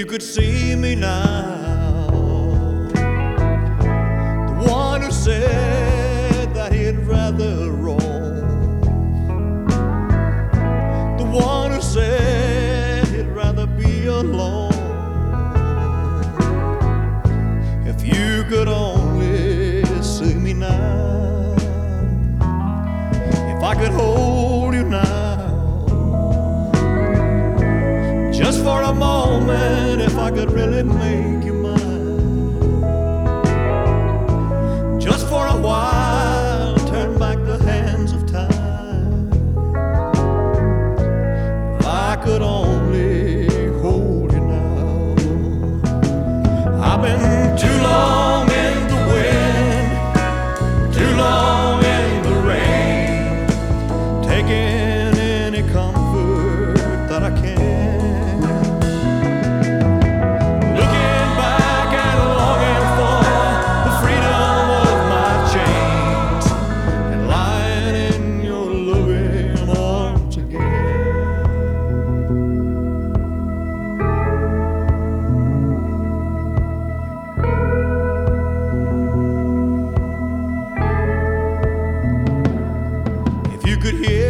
could see me now, the one who said that he'd rather roam, the one who said he'd rather be alone. If you could only see me now, if I could hold you now, just for a moment, if I could really make you mine, just for a while, turn back the hands of time. If I could only hold you now. I've been too long in the wind, too long in the rain, taking any comfort that I can. You could hear